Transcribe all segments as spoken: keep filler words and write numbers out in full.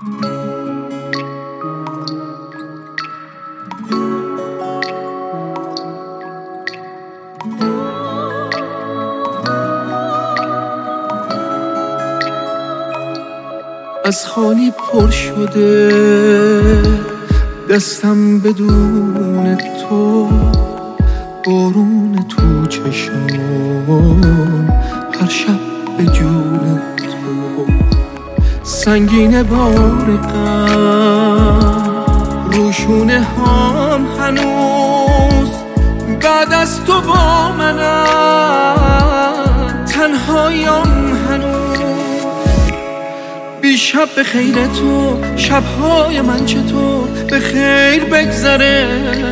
از خالی پر شده دستم بدون تو، بارون تو چشم هر شب به جون تو، سنگین بار غم روشونه هم هنوز بعد از تو با منم، تنهایم هنوز. بی شب به خیر تو، شبهای من چطور به خیر بگذره،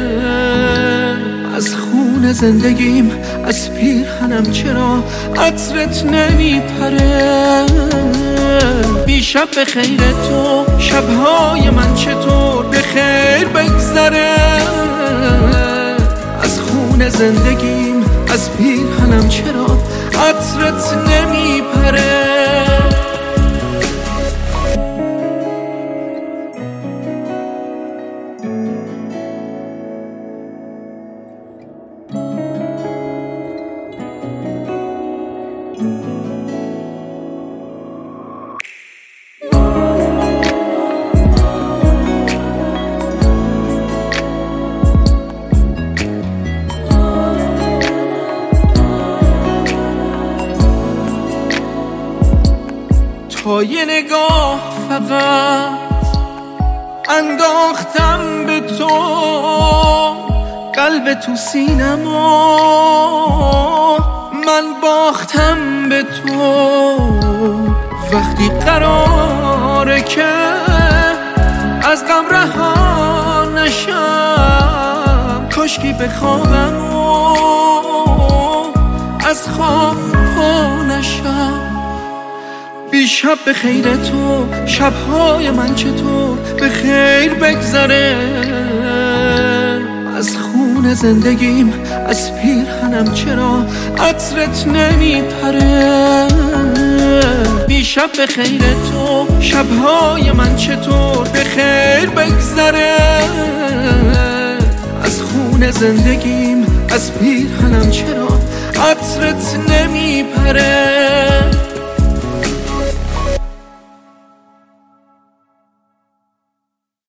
از خون زندگیم از پیرهنم چرا عطرت نمیپره. بی شب به خیر تو، شبهای من چطور به خیر بگذره، از خون زندگیم از پیرهنم چرا عطرت نمیپره. تا یه نگاه فقط انداختم به تو، قلب تو سینما من باختم به تو. وقتی قراره که از غم رها نشم، کاشکی بخوابم و از خواب پا نشم. بی شب به خیر تو، شبهای من چطور به خیر بگذره، از خون زندگیم از پیرهنم چرا عطرت نمیپره. بی شب به خیر تو، شبهای من چطور به خیر بگذره، از خون زندگیم از پیرهنم چرا عطرت نمیپره.